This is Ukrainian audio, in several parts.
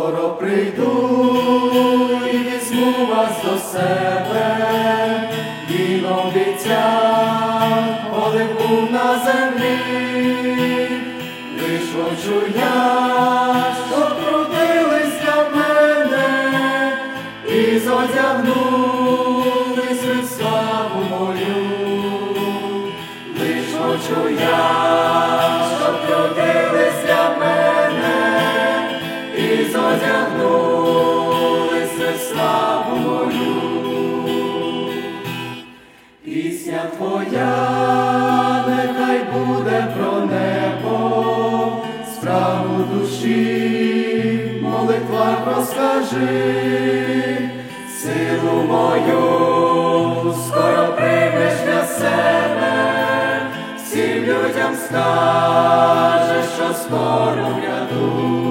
Скоро прийду і візьму вас до себе, Він обіцяв, коли був на землі. Лиш хочу я, щоб трудились для мене і зодягнулись ви в славу мою. Лиш хочу я, щоб трудились для мене і зодягнулись ви в славу мою. Пісня твоя нехай буде про небо, справу душі, молитва розкажи. Силу мою скоро приймеш для себе, всім людям скажеш, що скоро вряду.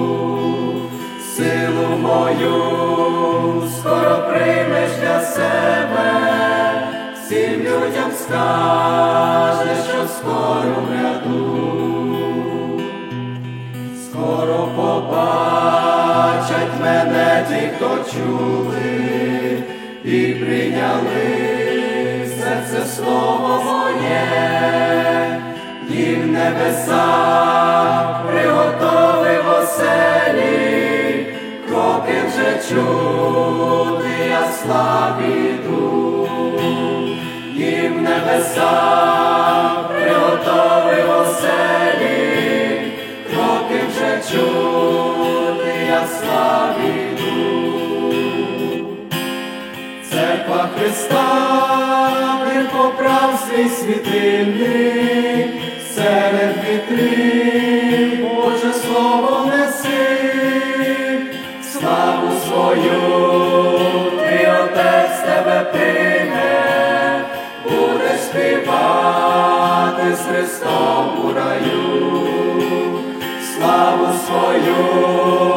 Силу мою скоро приймеш для себе, всім людям скажеш, що скоро вряду. Скоро побачать мене ті, хто чули і прийняли в серце слово моє, їм небеса приготовив оселі, кроки вже чути, я славі йду. Їм небеса приготовив оселі, кроки вже чути, я славі йду. Церква Христа, Він поправ свій світильник, серед вітрин Боже слово неси. Славу свою твій Отець тебе прийме, будеш співати з Христом у раю. Славу свою